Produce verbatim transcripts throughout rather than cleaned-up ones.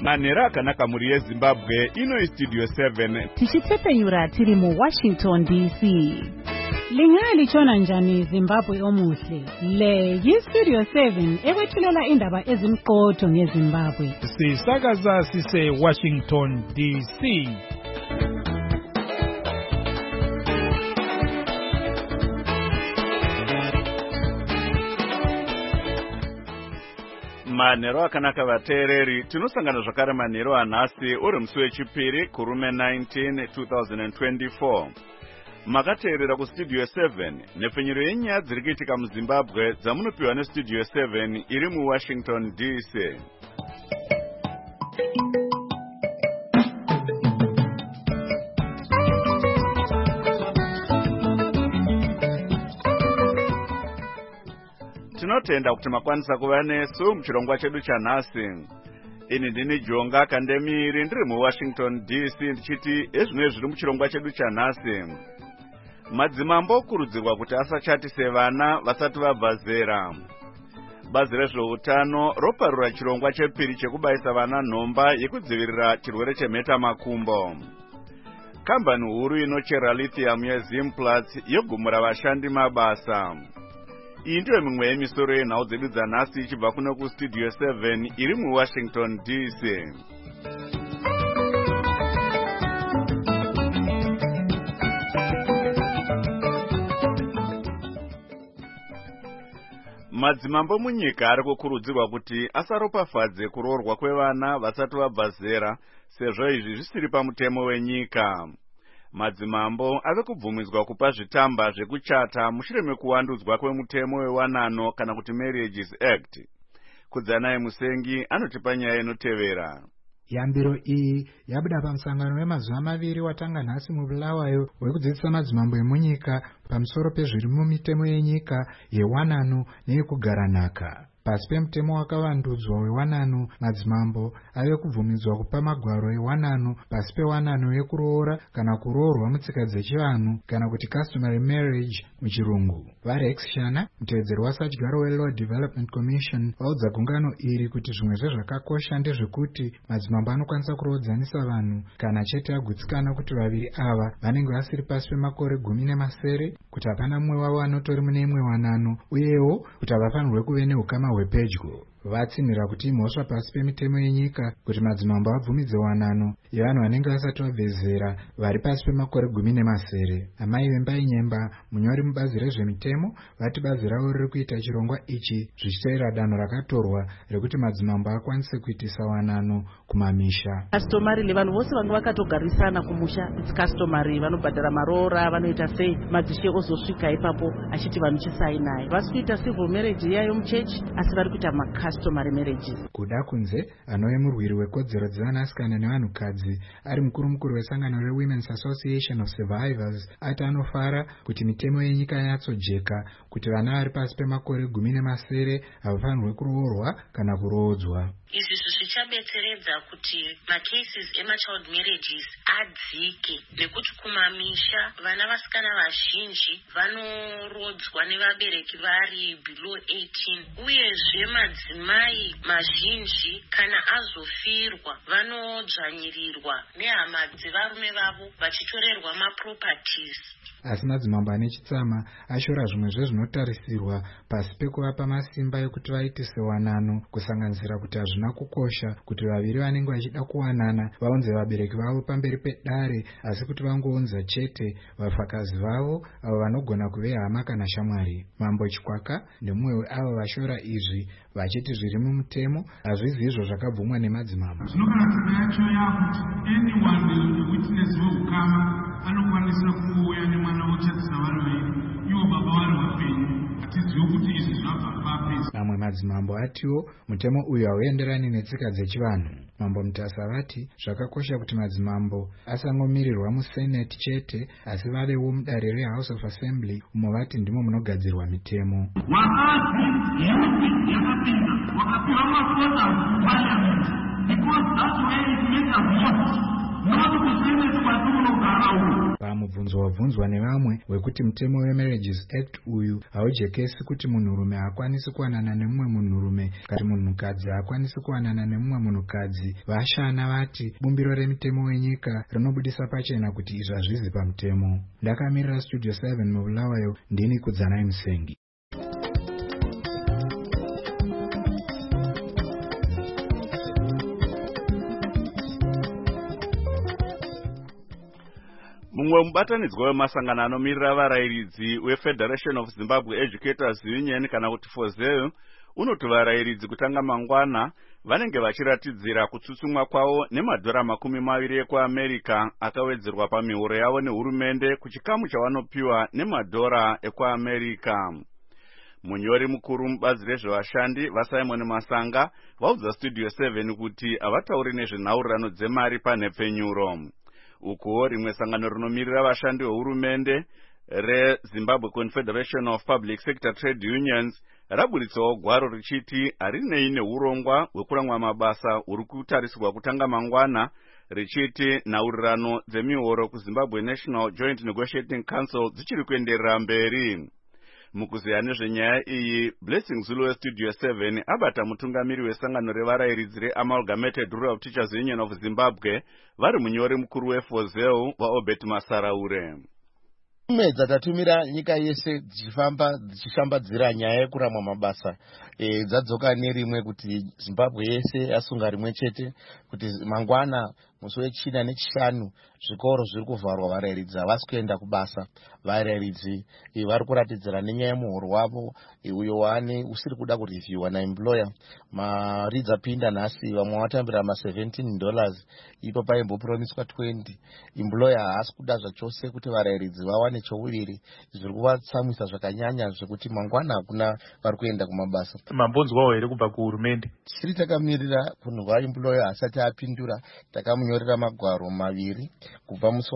Manera akanaka muri yeZimbabwe ino Studio seven. Tichitsepenyura tiri mu Washington D C. Lingali chona njani Zimbabwe omuhle. Le yi Studio seven ekwethulela indaba ezimqotho ngeZimbabwe. Sisakaza sise Washington D C. Manero akanaka vateereri, tinosangana zvakare manero anhasi uri musi wechipiri kurume nineteen twenty twenty-four. Makateerera kuStudio seven nepfenyuro yenyaya dziri kuitika muZimbabwe dzamunopiwa neStudio seven iri muWashington D C. Tinotenda kuti makwanisa kuva nesu muchirongwa chedu chanhasi. Ini ndini Jonga Kandemiri ndiri muWashington D C ndichiti ezvimwe zviri muchirongwa chedu chanhasi. Madzimambo okurudzirwa kuti asachatise vana vasati vabva zera. Bazi rezveutano roparura chirongwa chepiri chekubaisa vana nhomba yekudzivirira chirwere chemheta makumbo. Kambani huru inochera lithium yeZimplats yogumura vashandi mabasa. Iyi ndiyo mimwe yemisoro yenhau dzedu dzanhasi ichibva kuno kuStudio seven iri muWashington D C. Madzimambo munyika ari kukurudzirwa kuti asaropafadze kuroorwa kwevana vasati vabva zera, sezvo izvi zvisiri pamutemo wenyika. Madzimambo ave kubvumidzwa kupa zvitamba zvekuchata mushure mekuwandudzwa kwemutemo wewanano kana kuti Marriages Act. Kudzanaye Musengi anotipa nyaya inotevera. Yambiro iyi yabuda pamusangano wemazuva maviri watanga nhasi muBulawayo wekudzidzisa madzimambo emunyika pamusoro pezviri mumitemo yenyika yewanano neyekugaranaka. Pasi pemutemo wakavandudzwa wewanano, madzimambo ave kubvumidzwa kupa magwaro ewanano pasi pewanano yekuroora kana kuroorwa mutsika dzechivanhu kana kuti customary marriage muchirungu. Varex Shana, mutevedzeri wasatyaro weLaw Development Commission, vaudza gungano iri kuti zvimwe zvezvakakosha ndezvekuti madzimambo anokwanisa kurodzanisa vanhu kana chete agutsikana kuti vaviri ava vanenge vasiri pasi pemakore gumi nemasere, kuti hapana mumwe wavo anotori mune imwe wanano, uyewo kuti havafanirwe kuve neukama hwepedyo. Vatsimira kuti imhosva pasi pemitemo yenyika kuti madzimambo abvumidze wanano yevanhu vanenge vasati vabve zera vari pasi pemakore gumi nemasere. Amai vembai nyemba, munyori mubazi rezvemitemo, vati bazi ravo riri kuita chirongwa ichi zvichiteera danho rakatorwa rekuti madzimambo akwanise kuitisa wanano kumamisha. Customary vanhu vose vanga vakatogarisana kumusha, it's customary, vanobhadhara maroora, vanoita sei, madzishe ozosvika ipapo achiti vanhu chisainai. Vasi kuita civil marriage iyayo muchechi, asi vari kuita maka customary marriages. Kuda kunze, anove murwiri wekodzero dzevanasikana nevanhukadzi ari mukuru mukuru wesangano reWomen's Association of Survivors ati anofara kuti mitemo yenyika yatsojeka kuti vana vari pasi pemakore gumi nemasere havafanirwe kuroorwa kana kuroodzwa. Izvi zvichabetseredza kuti macases emachild marriages adzike, nekuti kumamisha vana vasikana vazhinji vanorodzwa nevabereki vari below eighteen, uyezve madzimai mazhinji kana azofirwa vanodzvanyirirwa nehama dzevarume vavo vachitorerwa maproperties. Asi madzimambo ane chitsama ashora zvimwe zvezvinotarisirwa pasi pekuvapa masimba ekuti vaitise wanano, kusanganisira kuti hazvina kukosha kuti vaviri vanenge vachida kuwanana vaunze vabereki vavo pamberi pedare, asi kuti vangounza chete vafakazi vavo avo vanogona kuve hama kana shamwari. Mambo Chikwaka ndemumwe weavo vashora izvi vachiti zviri mumutemo hazvisi izvo zvakabvumwa nemadzimambo. Zvinobatsira yacho yakuti anyone witness wokukama anokwanisa kuuya nemwana wochatsisa vari vaviri, ivo baba vari vapenyu, atizive kuti izvi zvabva papesa. Mamwe madzimambo atiwo mutemo uyu hauenderani netsika dzechivanhu. Mambo Mutasa vati zvakakosha kuti madzimambo asangomirirwa muSenate chete, asi vavewo mudare reHouse of Assembly umo vati ndimo munogadzirwa mitemo. Wakazi youth yakapinda wakapiwa mafunda muParliament because that's where it makes a vote. Pamubvunzo wabvunzwa nevamwe wekuti mutemo weMarriages Act uyu haujekesi kuti munhurume haakwanisi kuwanana nemumwe munhurume kana munhukadzi haakwanisi kuwanana nemumwe munhukadzi, vashana vati bumbiro remutemo wenyika rinobudisa pachena kuti izvi hazvizi pamutemo. Ndakamirira Studio seven mubulawayo, ndini Kudzanai Musengi. Mumwe mubatanidzwa wemasangano anomirira varayiridzi weFederation of Zimbabwe Educators Union kana kuti FOZEU unoti varayiridzi kutanga mangwana vanenge vachiratidzira kutsutsumwa kwavo nemadhora makumi maviri ekuAmerica akawedzerwa pamihoro yavo nehurumende kuchikamu chavanopiwa nemadhora ekuAmerica. Munyori mukuru mubazi rezvevashandi vaSimon Masanga vaudza Studio seven kuti havatauri nezvenhaurirano dzemari panhepfenyuro. Uko rimwe sangano rinomirira vashandi vehurumende reZimbabwe Confederation of Public Sector Trade Unions raburitsawo gwaro richiti harinei neurongwa hwekuramwa mabasa huri kutarisirwa kutanga mangwana, richiti nhaurirano dzemihoro kuZimbabwe National Joint Negotiating Council dzichiri kuenderera mberi. Mukuziya nezvenyaya iyi, Blessing Zulu weStudio seven abata mutungamiri wesangano revarayiridzi reAmalgamated Rural Teachers Union of Zimbabwe vari munyori mukuru weFOZEU vaObert Masaraure. Medza tatumira nyika yese dzichifamba dzichishambadzira nyaya yekuramwa mabasa e, dzadzoka nerimwe kuti Zimbabwe yese yasunga rimwe chete kuti mangwana musi wechina nechishanu zvikoro zviri kuvharwa, varayiridzi havasi kuenda kubasa. Varayiridzi e, vari kuratidzira nenyaya yemuhoro wavo e, uyo wane usiri kuda kurevhiwa naemployer. Mari dzapinda nhasi, vamwe vatambira ma seventeen dollars, ipo paimbopromiswa twenty. Employer haasi kuda zvachose kuti varayiridzi vawane chouviri, zviri kuvatsamwisa zvakanyanya zvekuti mangwana hakuna vari kuenda kumabasa. Mambonzwawo here kubva kuhurumende? Tiri takamirira kunhu vaemployer asati apindura, takamunyorera magwaro maviri kubva musi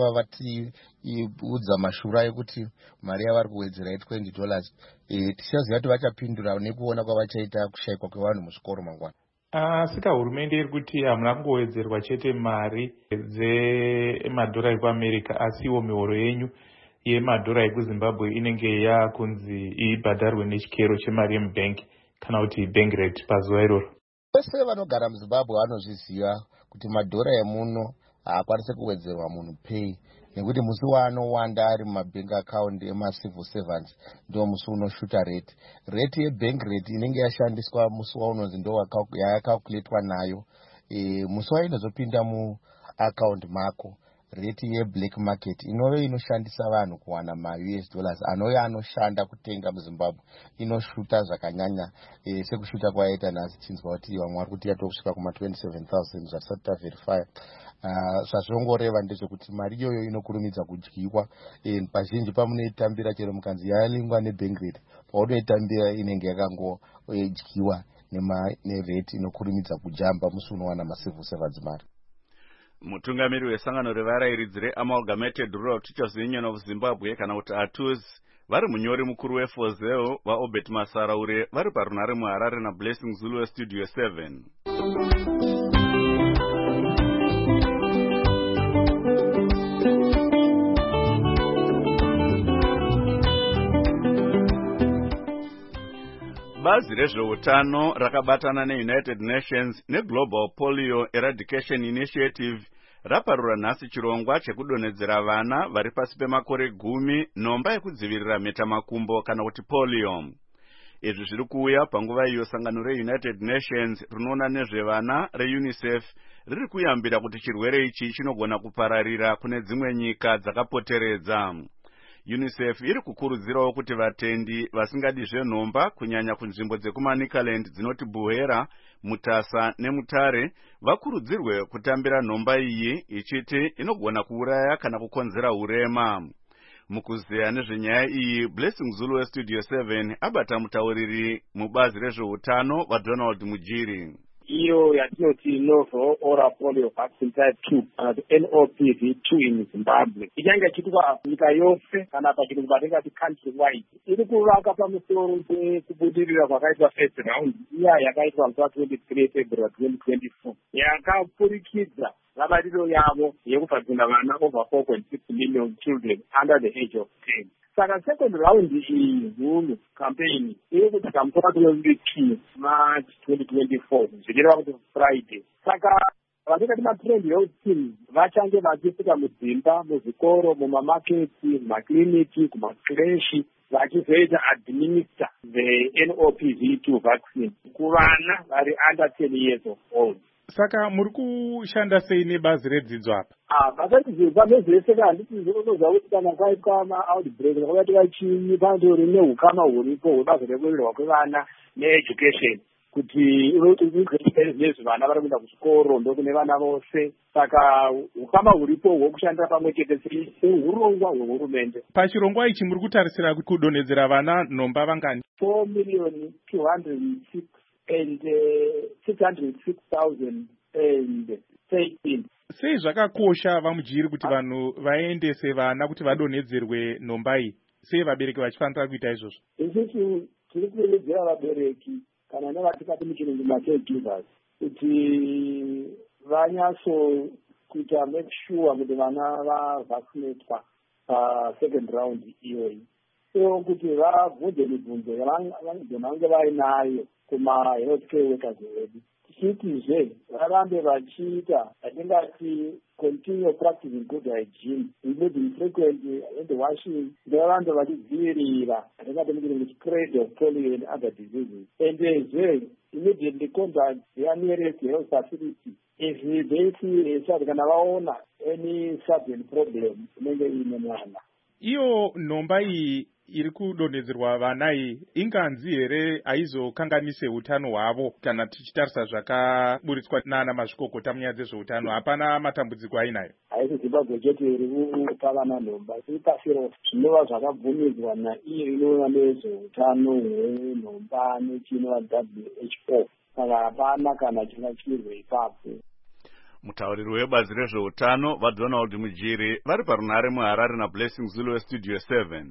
wavatiudza mashura ekuti mari yavari kuwedzera twenty dollars. E, tichaziva kuti vachapindura nekuona kwavachaita kushayikwa kwevanhu muzvikoro mangwana. Asika hurumende iri kuti hamuna kungowedzerwa chete mari dzemadhora ekuAmerica, asiwo mihoro yenyu yemadhora ekuZimbabwe inenge yakunzi ibhadharwe nechikero chemari yemubhengi kana kuti bank rate pazuva iroro. Vese vanogara muZimbabwe vanozviziva kuti madhora emuno haakwanisi kuwedzerwa munhu pay, nekuti musi waanowanda ari mumabank account emacivil servants ndo musi unoshuta rate. Rate yebank rate inenge yashandiswa musi waunonzi ndo yayakakuletwa nayo. E, musi wainozopinda muaccount mako, rate yeblack market inove inoshandisa vanhu kuwana ma-U S dollars anouya anoshanda kutenga muZimbabwe inoshuta zvakanyanya, e, sekushuta kwaita nhasi tinzwa kuti vamwe vari kuti yatokusvika kuma twenty-seven thousand zvatisati taverifya. Uh, zvazvongoreva ndezvekuti mari iyoyo inokurumidza kudyiwa. E, pazhinji pamunoitambira chero mukanzi yalingwa nebank rate, paunoitambira inenge yakangodyiwa nerate inokurumidza kujamba musi unowana macivil servants mari. Mutungamiri wesangano revarayiridzi reAmalgamated Rural Teachers Union of Zimbabwe kana kuti A T U Z vari munyori mukuru weFOZEU vaObert Masaraure vari parunare muHarare naBlessing Zulu weStudio seven. Bazi rezveutano rakabatana neUnited Nations neGlobal Polio Eradication Initiative raparura nhasi chirongwa chekudonhedzera vana vari pasi pemakore gumi nhomba yekudzivirira mhetamakumbo kana kuti polio. Izvi zviri kuuya panguva iyo sangano reUnited Nations rinoona nezvevana reUNICEF riri kuyambira kuti chirwere ichi chinogona kupararira kune dzimwe nyika dzakapoteredza. UNICEF iri kukurudzirawo kuti vatendi vasingadi zvenhomba kunyanya kunzvimbo dzekuManicaland dzinoti Buhera, Mutasa neMutare vakurudzirwe kutambira nhomba iyi ichiti inogona kuuraya kana kukonzera urema. Mukuziya nezvenyaya iyi, Blessing Zulu weStudio seven abata mutauriri mubazi rezveutano vaDonald Mujiri. Iyo yatinoti novel oral polio vaccine type two kana kuti N O P V two in Zimbabwe ichanga ichiitwa nyika yose kana pachiri kubatika kuti country wide. Iri kuvaka pamusoro pekubudirira kwakaitwa first round iya yakaitwa musi twenty-three February twenty twenty-four yakapurikidza vabariro yavo yekubvadzina vana over four point six million children under the age of ten. Saka second round iyi huru campaign iri kuita mutora two March twenty twenty-four zvichireva kuti Friday. Saka vanoita kuti matrend health team vachange vachipfuka mudzimba, muzvikoro, mumamaketi, mumakliniki, kumakreshi vachizoita administer the N O P V two vaccine kuvana vari under ten years of old. Saka muri kushanda sei nebazi redzidzo apa? Ah, basa redzidzo nezvese handiti zvinozwa kuti kana kwaitwa ma-outbreak zvakaitwa chinyi pandori neukama huripo hwebazi rekurirwa kwevana needucation kuti nezvi vana vari kuenda kuchikoro ndokune vana vose. Saka ukama huripo hwekushandira pamwe chete seurongwa hwehurumende. Pachirongwa ichi muri kutarisira kudonhedzera vana nhomba vangani? four million two hundred six and uh, six hundred six thousand and thirteen. Sei zvakakosha vamujiri kuti vanhu vaendese vana kuti vadonhedzerwe nhomba iyi? Sei vabereki vachifanira kuita izvozvo? Isusu tiri kukurudzira vabereki kana nevatikati muchirungu ma-caregivers kuti vanyatso kuita make sure kuti vana vavaccinatwa pasecond round iyoyi, so kuti vabvunze mibvunzo yavanogona kunge vainayo kuma-health care workers vedu. Tichitizve varambe vachiita atingati continue practicing good hygiene, including frequent hand washing, varambe vachidzivirira atingati muchirungu spread of polio and other diseases, and zve immediately contact their nearest health facility if they see a child kana vaona any sudden problem inenge ine mwana. Iyo nhomba iyi iri kudonhedzerwa vana iyi inganzi here aizokanganise utano hwavo? Kana tichitarisa zvakaburitswa nana mazvikokota munyaya dzezveutano, hapana matambudziko ainayo? Haisi Zimbabwe chete iri kupa vana nhomba, iri pasi rose zvinova zvakabvumidzwa naiyo inoona nezveutano hwenhomba nechinova W H O. Saka hapana kana chingachirwe ipapo. Mutauriri webazi rezveutano vaDonald Mujiri vari parunhare muHarare naBlessing Zulu weStudio seven.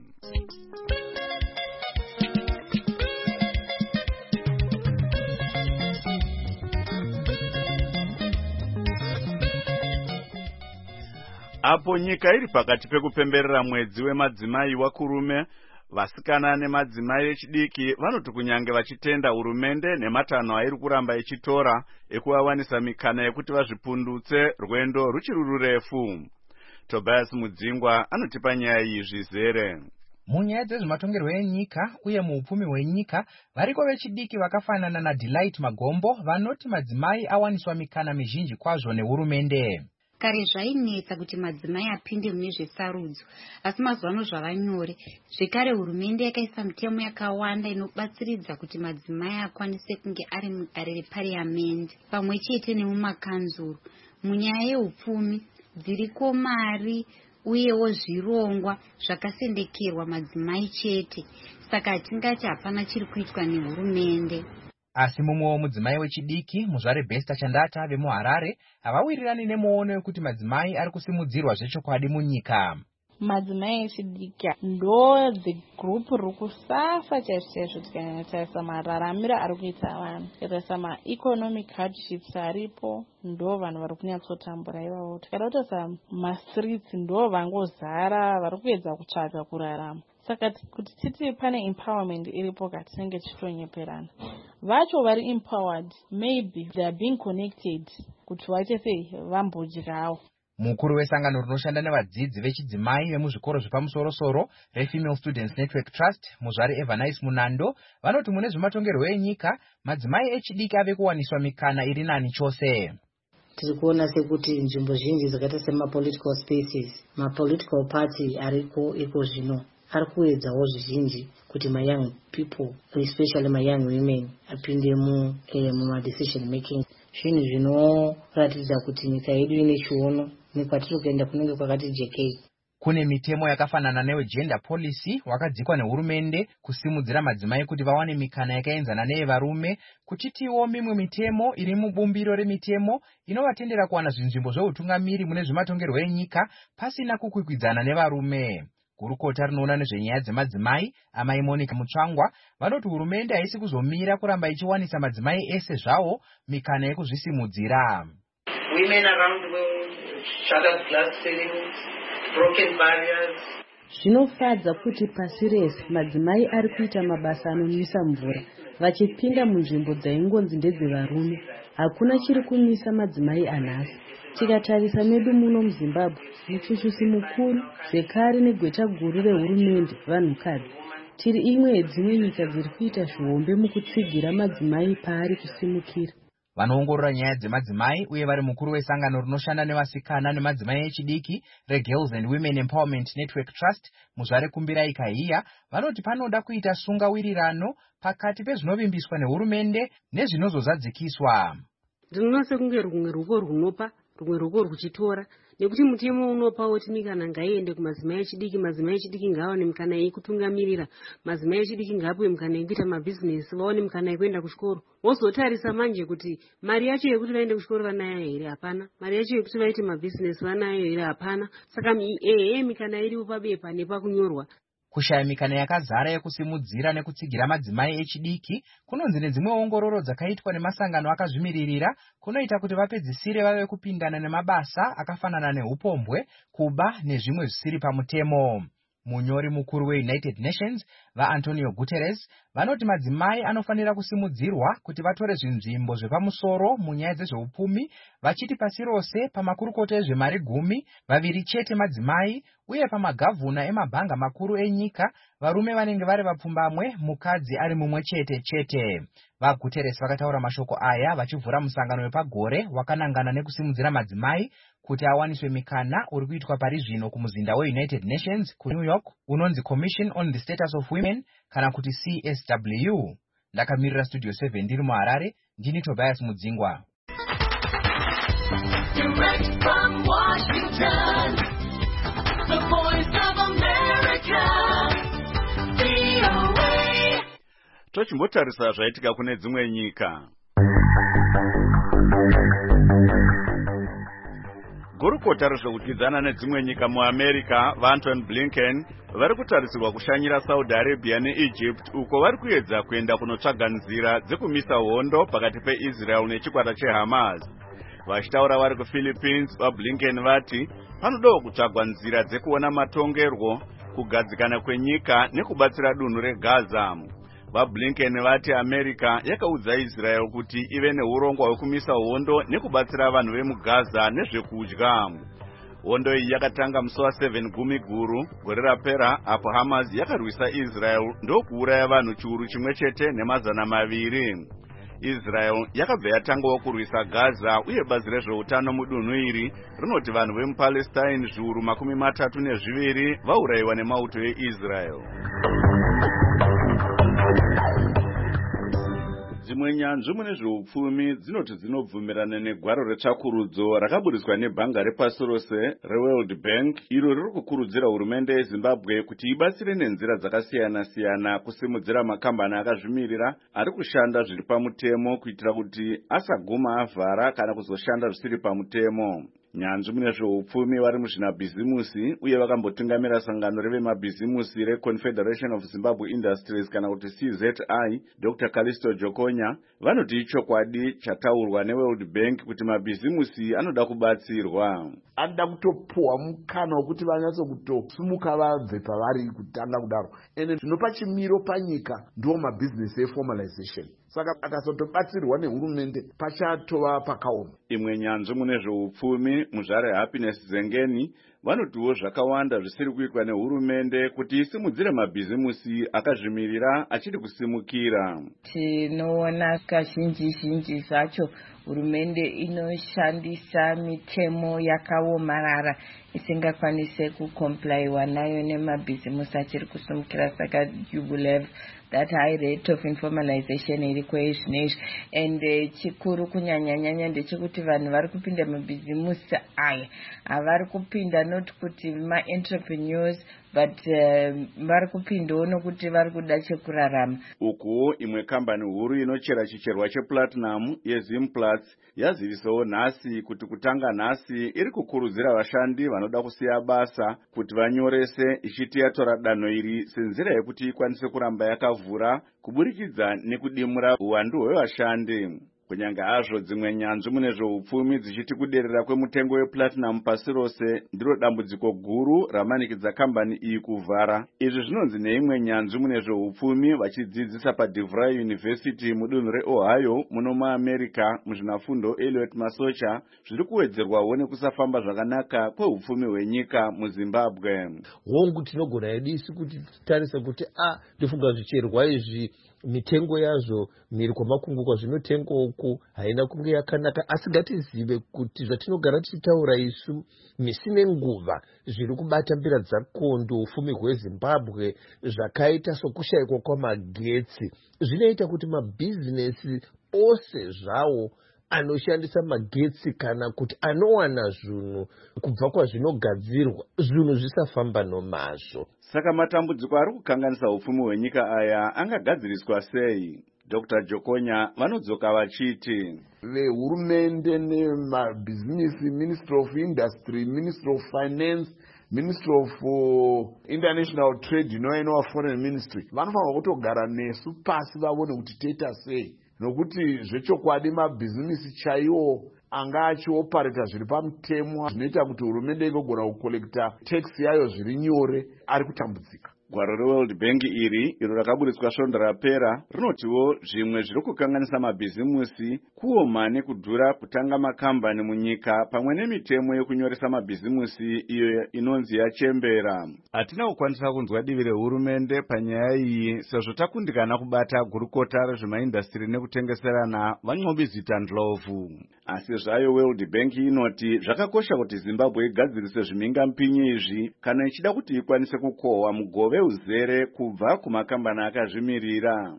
Apo nyika iri pakati pekupemberera mwedzi wemadzimai wakurume, vasikana nemadzimai echidiki vanoti kunyange vachitenda hurumende nematanho airi kuramba ichitora ekuvawanisa mikana yekuti vazvipundutse, rwendo ruchiri rurefu. Tobias Mudzingwa anotipa nyaya iyi zvizere. Munyaya dzezvematongerwo enyika uye muupfumi hwenyika, variko vechidiki vakafanana naDelight Magombo vanoti madzimai awaniswa mikana mizhinji kwazvo nehurumende. Kare zvainetsa kuti madzimai apinde mune zvesarudzo, asi mazuva zvava nyore. Zvekare hurumende yakaisa mitemo yakawanda inobatsiridza kuti madzimai akwanise kunge ari mugare repariamendi pamwe chete nemumakanzuru. Munyaya yeupfumi dziriko mari uyewo zvirongwa zvakasendekerwa madzimai chete, saka hatingati hapana chiri kuitwa nehurumende. Asi mumwewo mudzimai wechidiki muzvare Besta Chandata vemuHarare havawirirani nemuono wekuti madzimai ari kusimudzirwa zvechokwadi munyika. Madzimai echidiki ndo the group riri kusafa chaizvo chaizvo tikanyatarisa mararamiro ari kuita vanhu, tikarisa ma-economic hardships aripo, ndo vanhu vari kunyatsotambura ivavo. Tikada kutarisa mastreets ndo vangozara vari kuedza kutsvaga kurarama. Saka kuti titi pane empowerment iripo katinenge tichitonyeperana. Vacho vari empowered, maybe they are being connected kuti vaite sei vambodyawo. Mukuru wesangano rinoshanda nevadzidzi vechidzimai vemuzvikoro zvepamusoro-soro reFemale Students Network Trust muzvare Evanice Munando vanoti mune zvematongerwo enyika madzimai echidiki ave kuwaniswa mikana iri nani chose. Tiri kuona sekuti nzvimbo zhinji dzakaita sema-political spaces, ma-political party ariko iko zvino ari kuedzawo zvizhinji kuti ma-young people, especially ma-young women, apinde mu eh, muma-decision making. Zvinhu zvinoratidza kuti nyika yedu ine chiono nekwatiri kuenda kunenge kwakati jekei. Kune mitemo yakafanana newe gender policy wakadzikwa nehurumende kusimudzira madzimai kuti vawane mikana yakaenzana neyevarume, kuchitiwo mimwe mitemo iri mubumbiro remitemo inovatendera kuwana zvinzvimbo zveutungamiri mune zvematongerwo enyika pasina kukwikwidzana nevarume. Gurukota rinoona nezvenyaya dzemadzimai Amai Monica Mutsvangwa vanoti hurumende haisi kuzomira kuramba ichiwanisa madzimai ese zvawo mikana yekuzvisimudzira. women around the world, shattered glass ceilings, broken barriers. Zvinofadza kuti pasi rese madzimai ari kuita mabasa anomisa mvura vachipinda munzvimbo dzaingonzi ndedzevarume. Hakuna chiri kumisa madzimai anhasi. Tikatarisa medu muno muZimbabwe, muchuchusi mukuru zvekare negweta guru rehurumende vanhukadzi, tiri imwe yedzimwe nyika dziri kuita zvihombe mukutsigira madzimai paari kusimukira. Vanoongorora nyaya dzemadzimai uye vari mukuru wesangano rinoshanda nevasikana nemadzimai echidiki reGirls and Women Empowerment Network Trust muzvare Kumbirai Kahiya vanoti panoda kuita sungawirirano pakati pezvinovimbiswa nehurumende nezvinozozadzikiswa. Ndinoona sekunge rumwe ruoko runopa rumwe ruoko ruchitora, nekuti mutemo unopa woti mikana ngaiende kumadzimai echidiki, madzimai echidiki ngaawane mikana yekutungamirira, madzimai echidiki ngaapiwe mikana yekuita mabhizinesi, vaone mikana yekuenda kuchikoro. Wozotarisa manje kuti mari yacho yekuti vaende kuchikoro vanayo here? Hapana. Mari yacho yekuti vaite mabhizinesi vanayo here? Hapana. Saka ehe mikana iripo pabepa nepakunyorwa. Kushaya mikana yakazara yekusimudzira nekutsigira madzimai echidiki kunonzi nedzimwe ongororo dzakaitwa nemasangano akazvimiririra kunoita kuti vapedzisire vave kupindana nemabasa akafanana neupombwe, kuba nezvimwe zvisiri pamutemo. Munyori mukuru weUnited Nations vaAntonio Guterres vanoti madzimai anofanira kusimudzirwa kuti vatore zvinzvimbo zvepamusoro munyaya dzezveupfumi, vachiti pasi rose pamakurukota ezvemari gumi vaviri chete madzimai, uye pamagavhuna emabhanga makuru enyika varume vanenge vari vapfumbamwe, mukadzi ari mumwe chete chete. VaGuterres vakataura mashoko aya vachivhura musangano wepagore wakanangana nekusimudzira madzimai kuti awaniswe mikana uri kuitwa pari zvino kumuzinda weUnited Nations kuNew York unonzi Commission on the Status of Women kana kuti C S W. Ndakamirira Studio seven ndiri muHarare, ndini Tobias Mudzingwa. Direct from Washington, the voice of America, V O A. Tochimbotarisa zvaitika kune dzimwe nyika. Gurukota rezvekudzidzana nedzimwe nyika muAmerica vaAnthony Blinken vari kutarisirwa kushanyira Saudi Arabia neEgypt uko vari kuedza kuenda kunotsvaga nzira dzekumisa hondo pakati peIsrael nechikwata cheHamas. Vachitaura vari kuPhilippines, vaBlinken vati panodawo kutsvagwa nzira dzekuona matongerwo, kugadzikana kwenyika nekubatsira dunhu reGaza. VaBlinken vati America yakaudza Israel kuti ive neurongwa hwekumisa hondo nekubatsira vanhu vemuGaza nezvekudya. Hondo iyi yakatanga musi wa7 gumi guru gore rapera apo Hamas yakarwisa Israel ndokuuraya vanhu chiuru chimwe chete nemazana maviri. Israel yakabva yatangawo kurwisa Gaza uye bazi rezveutano mudunhu iri rinoti vanhu vemuPalestine zviuru makumi matatu nezviviri vaurayiwa nemauto eIsrael. Dzimwe nyanzvi mune zveupfumi dzinoti dzinobvumirana negwaro retsvakurudzo rakaburiswa nebhanga repasi rose reWorld Bank iro riri kukurudzira hurumende yeZimbabwe kuti ibatsire nenzira dzakasiyana-siyana kusimudzira makambani akazvimirira ari kushanda zviri pamutemo kuitira kuti asaguma avhara kana kuzoshanda zvisiri pamutemo. Nyanzvi mune zveupfumi vari muzvinabhizimusi uye vakambotungamira sangano revemabhizimusi reConfederation of Zimbabwe Industries kana kuti C Z I, Doctor Callisto Jokonya vanoti ichokwadi chataurwa neWorld Bank kuti mabhizimusi anoda kubatsirwa. Anoda kutopuwa mukana wekuti vanyatso kutosumuka vabve pavari kutanga kudaro. Ende zvinopa chimiro panyika ndiwo mabhizinesi eformalization. Saka akazotobatsirwa nehurumende pachatova pakaoma. Imwe nyanzvi mune zveupfumi muzvare Happiness Zengeni vanotiwo zvakawanda zvisiri kuitwa nehurumende kuti isimudzire mabhizimusi akazvimirira achiri kusimukira. Tinoona kazhinji zhinji zvacho hurumende inoshandisa mitemo yakaomarara isingakwanise kukomplaiwa nayo nemabhizimusi achiri kusimukira. Saka you will have that high rate of informalization iriko izvinezvi, and uh, chikuru kunyanya-nyanya ndechekuti vanhu vari kupinda mabhizimusi aya havari kupinda not kuti ma-entrepreneurs but uh, vari kupindawo nokuti vari kuda chekurarama. Uku imwe kambani huru inochera chicherwa cheplatinum yeZimplats yazivisawo nhasi kuti kutanga nhasi iri kukurudzira vashandi vanoda kusiya basa kuti vanyorese, ichiti yatora danho iri senzira yekuti ikwanise kuramba yakavhura kuburikidza nekudimura uwandu hwevashandi. kunyanga hazvo dzimwe nyanzvi mune zveupfumi dzichiti kuderera kwemutengo weplatinum pasi rose ndiro dambudziko guru ramanikidza kambani iyi kuvhara. Izvi zvinonzi neimwe nyanzvi mune zveupfumi vachidzidzisa paDeVry University mudunhu reOhio muno muAmerica muzvinafundo Elliot Masocha zviri kuwedzerwawo nekusafamba zvakanaka kweupfumi hwenyika muZimbabwe. Hongu tinogona hedu isi kuti tarise kuti a ndifunga zvicherwa izvi mitengo yazvo miri kwamakunguka zvinotenga uku haina kunge yakanaka, asi ngatizive kuti zvatinogara tichitaura isu misi nenguva zviri kubata mbira dzakondo ufumi hweZimbabwe zvakaita sokushayikwa kwamagetsi zvinoita kuti mabhizinesi ose zvawo anoshandisa magetsi kana kuti anowana zvinhu kubva kwazvinogadzirwa zvinhu zvisafamba nomazvo. Saka matambudziko ari kukanganisa upfumi hwenyika aya angagadziriswa sei? Doctor Jokonya vanodzoka vachiti vehurumende nemabhizinisi, Ministry of Industry, Ministry of Finance, Ministry of uh, International Trade, ino ino Foreign Ministry vanofanira kutogara nesu pasi vavone kuti toita sei, nokuti zvechokwadi mabhizinisi chaiwo anga achiopareta zviri pamutemo zvinoita kuti hurumende igogona kukolekta tax yayo zviri nyore ari kutambudzika. Gwaro reWorld Bank iri iro rakaburitswa svondo rapera rinotiwo zvimwe zviri kukanganisa mabhizimusi kuoma nekudhura kutanga makambani munyika pamwe nemitemo yekunyoresa mabhizimusi iyo inonzi yachembera. Hatina kukwanisa kunzwa divi rehurumende panyaya iyi sezvo takundikana kubata gurukota rezvemaindastri nekutengeserana vaNcobizita Ndlovu. Asi zvayo World Bank inoti zvakakosha kuti Zimbabwe igadzirise zvimhingamupinyi izvi kana ichida kuti ikwanise kukohwa mugove uzere kubva kumakambani akazvimirira.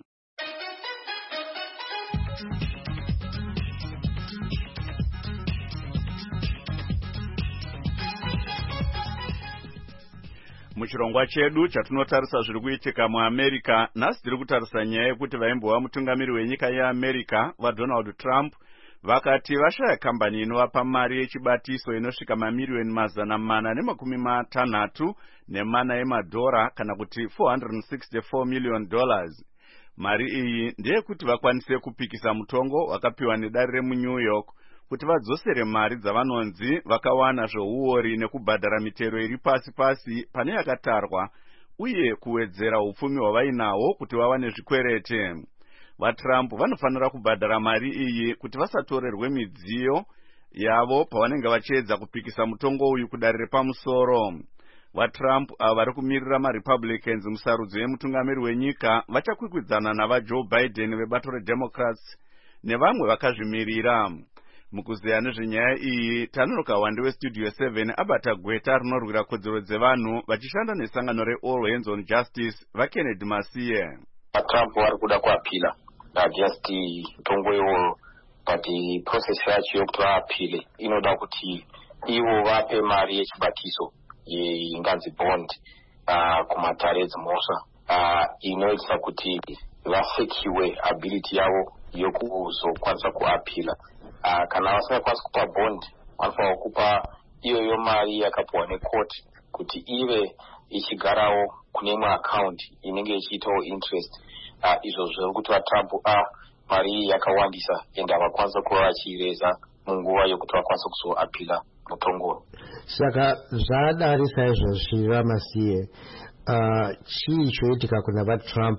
Muchirongwa chedu chatinotarisa zviri kuitika muAmerica, nhasi tiri kutarisa nyaya yekuti vaimbova mutungamiri wenyika yeAmerica vaDonald Trump vakati vashaya kambani inovapa mari yechibatiso inosvika mamiriyoni mazana mana nemakumi matanhatu nemana emadhora kana kuti four hundred sixty-four million dollars. Mari iyi ndeyekuti vakwanise kupikisa mutongo wakapiwa nedare remuNew York kuti vadzosere mari dzavanonzi vakawana zveuori nekubhadhara mitero iri pasi pasi pane yakatarwa uye kuwedzera upfumi hwavainawo kuti vawane zvikwerete. VaTrump vanofanira kubhadhara mari iyi kuti vasatorerwe midziyo yavo pavanenge vachiedza kupikisa mutongo uyu kudare repamusoro. VaTrump ava vari kumirira maRepublicans musarudzo yemutungamiri wenyika vachakwikwidzana navaJoe Biden vebato reDemocrats nevamwe vakazvimirira. Mukuziya nezvenyaya iyi tanonoka wande weStudio seven abata gweta rinorwira kodzero dzevanhu vachishanda nesangano reAll Hands on Justice vaKennedy Masiye. Trump vari kuda kuapila against mutongo iwoyo, but process yacho yokuti vaapile inoda kuti ivo vape mari yechibatiso inganzi bond uh, kumatare edzimhosva uh, inoitira kuti vasekiwe ability yavo yokuzokwanisa kuapila. Uh, kana vasingakwanisi kupa bond vanofanira kupa iyoyo mari yakapiwa nekoti kuti ive ichigarawo kune imwe akaunti inenge ichiitawo interest. Uh, izvo zviri kuti vaTrump a mari iyi yakawandisa ende havakwanisa kuva vachiireza munguva yokuti vakwanisa kuzoapila mutongo. Saka zvadarisa izvozvi vaMasiye, uh, chii choitika kuna vaTrump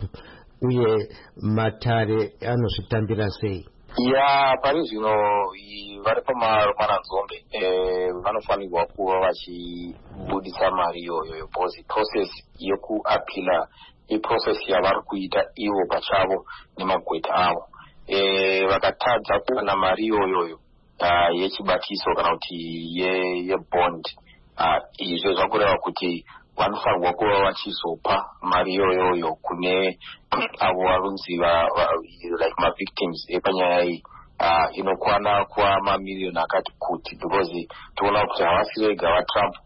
uye matare anozvitambira sei? Ya pari zvino vari pamaranzombe eh, vanofanirwa kuva vachibudisa mari iyoyo because process yekuapila iprocess yavari kuita ivo pachavo nemagweta avo. Eh, vakatadza kuwana mari iyoyoyo uh, yechibatiso kana kuti yebond uh, izvo zvakureva kuti vanofanirwa kuva vachizopa mari iyoyoyo kune avo varunzi like mavictims epanyaya iyi uh, inokwana kuva mamiriyoni akati kuti, because toona kuti havasi vega vaTrump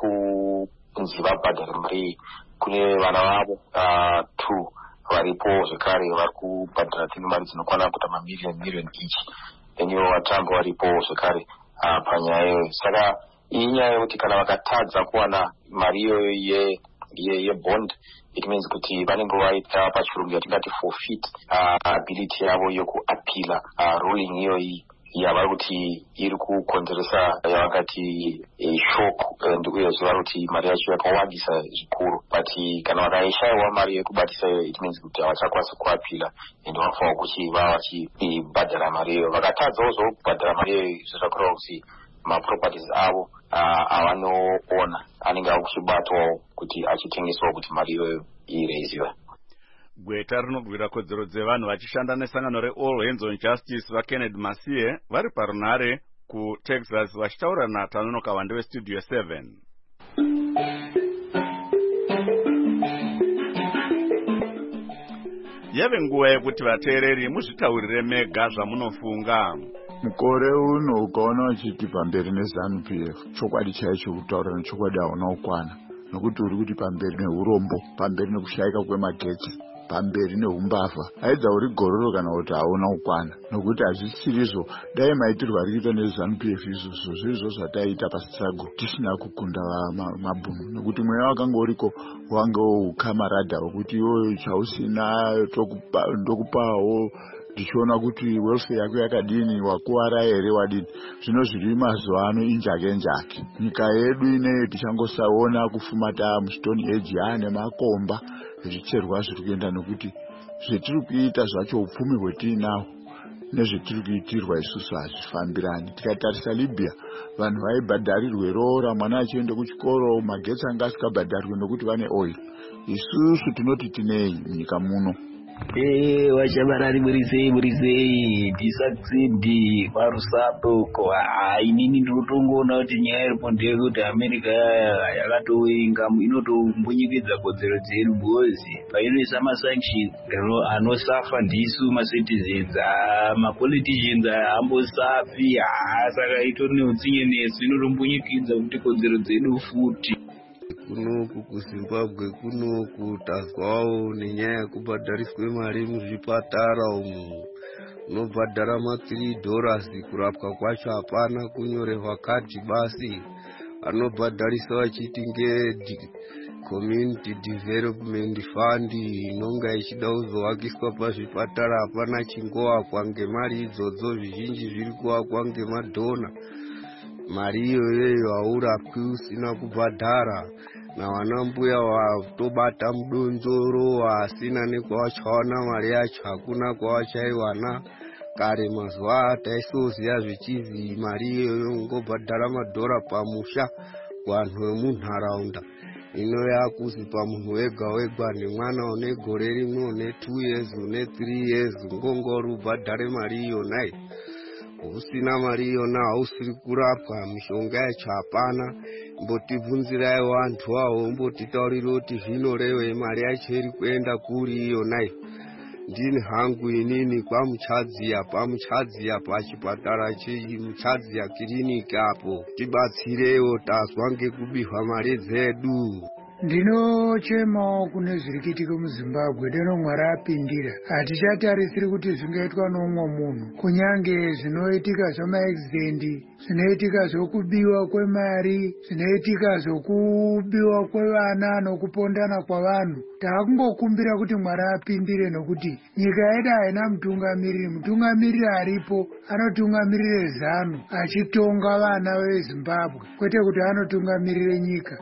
rekunzi vabhadhare mari iyi, kune vana vavo uh, two varipo zvekare vari kubhadhara tine mari dzinokwana kuita mamiriyoni miriyoni ichi, then ivo vaTrump varipo zvekare uh, panyaya iyoyo. Saka iyi nyaya yekuti kana vakatadza kuwana mari iyoyo yebond it means kuti vanenge vaita pachirungu yatingati forfeit uh, ability yavo yokuapila uh, ruling iyoyi yavari kuti iri kukonzeresa yavangati shock and uyezve vari kuti mari yacho yakawandisa zvikuru but kana vakaishayiwa mari yekubatisa it means kuti havachakwanisi kuapila and vanofanira kuti vava vachibhadhara mari iyoyo vakatadzawo zvo kubhadhara mari iyoyo zvoita kureva kuti maproperties avo avanoona anenge akuchibatwawo kuti achitengeswawo kuti mari iyoyo ireiziwa. Gweta rinogwira kodzero dzevanhu vachishanda nesangano reAll Hands on Justice vaKennedy Masiye vari parunare kuTexas vachitaura naTanonoka Wande weStudio seven. Yave nguva yekuti vateereri muzvitaurire mega zvamunofunga. Mukore uno ukaona uchiti pamberi neZANU P F chokwadi chaicho kutaura nechokwadi hauna kukwana nokuti uri kuti pamberi neurombo, pamberi nekushayika kwemagetsi, pamberi neumbavha, aidza uri gororo kana kuti hauna kukwana nokuti hazvisirizvo dai maitirwa ari kuita neZANU P F izvozvo zvirizvo zvataita paStrago tisina kukunda mabhunu nokuti mweya wakanga uriko wange ukamaradha wokuti iwe chausina ndokupawo ndichiona kuti welfare yako yakadini wakuwara here wadini. Zvino zviri mazuva ano injake njake. Nyika yedu ine tichangosaona kufumata mustone age yaane makomba zvicherwa zviri kuenda nokuti zvetiri kuita zvacho upfumi hwetiinawo nezvetiri kuitirwa isusu hazvifambirani. Tikatarisa Libya vanhu vaibhadharirwe roora mwana achienda kuchikoro magetsi anga asikabhadharirwe nokuti vane oil. Isusu tinoti tinei munyika muno. Eh, wachabarari burisei burisei disacceed parusapo ko inini ndinotongoona kuti nyaya iripo ndeyekuti America yakatoinga inotombunyikidza kodzero dzedu bozi painoisa masanction anosafa ndisu macitizens mapoliticians ambosafi saka itori neutsinye nesu inotombunyikidza kuti kodzero dzedu futi. Kunoku kuZimbabwe kunoku tazwawo nenyaya yekubhadhariswe mari muzvipatara umu. Unobhadhara ma three dollars kurapwa kwacho hapana, kunyorerwa kadi basi. Anobhadharisa vachiti nge community development fund inonga ichida kuzovakiswa pazvipatara hapana chingowakwa ngemari idzodzo, zvizhinji zviri kuvakwa ngemadhona. Mari iyoyo haurapwi usina kubhadhara. Na wanambuya watobata mudonzoro wasina nekwawachaona mari yacho hakuna kwawachaiwana. Kare mazuva taisoziva zvichizi mari iyoyo ngobhadhara madhora pamusha kuvanhu vemunharaunda. Ino yakuzi pamunhu wega wega nemwana une gore rimwe une two years une three years ngongori ubhadhare mari iyonayi. Usina mari iyona hausiri kurapwa, mishonga yacho hapana. Mbotibvunzirai vantu vavo mbotitaurire kuti zvinorewe mari yacho iri kuenda kuri iyonayi. Ndini hangu inini kwaMuchadziya paMuchadziya pachipatara cheMuchadziya kiriniki apo tibatsirewo tazwa ngekubiwa mari dzedu. Ndinochemawo kune zviri kuitika muZimbabwe deno Mwari apindira. Hatichatarisiri kuti zvingaitwa nomumwe munhu, kunyange zvinoitika zvamaaccident, zvinoitika zvokubiwa kwemari, zvinoitika zvokubiwa kwevana nokupondana kwavanhu. Taakungokumbira kuti Mwari apindire nokuti nyika yedu haina mutungamiriri. Mutungamiriri aripo anotungamirire ZANU achitonga vana veZimbabwe, kwete kuti anotungamirire nyika.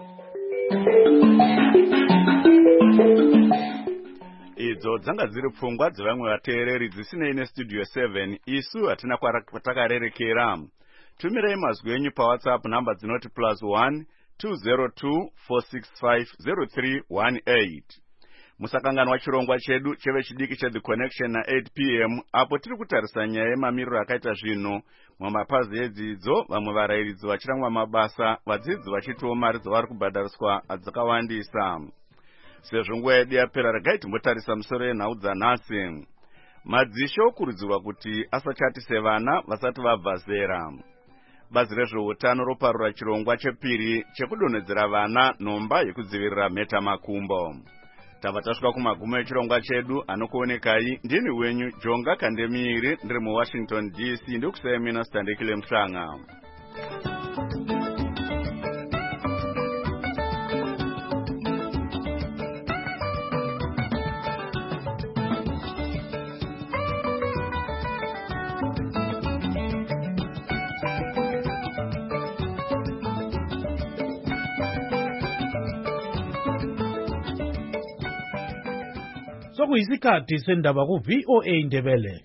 Idzo dzanga dziri pfungwa dzevamwe vateereri dzisinei neStudio seven. Isu hatina kwatakarerekera. Tumirei mazwi enyu paWhatsApp namba dzinoti plus one two zero two four six five zero three one eight. Musakanganwa chirongwa chedu cheve chidiki cheThe Connection na eight p m apo tiri kutarisa nyaya yemamiriro akaita zvinhu mumapazi edzidzo, vamwe varairidzi vachirangwa mabasa, vadzidzi vachitiwo mari dzavari kubhadhariswa dzakawandisa. Sezvo nguva yedu yapera, regai timbotarisa musoro yenhau dzanhasi. Madzishe okurudzirwa kuti asachatise vana vasati vabva zera. Bazi rezveutano roparura chirongwa chepiri chekudonhedzera vana nhomba yekudzivirira mhetamakumbo. Tava tasvika kumagumo echirongwa chedu. Anokuonekai ndini wenyu Jonga Kandemiri, ndiri muWashington D C, ndokusaya mina Standekile Mhlanga. sokuyisikhathi sendaba ku-V O A Ndebele.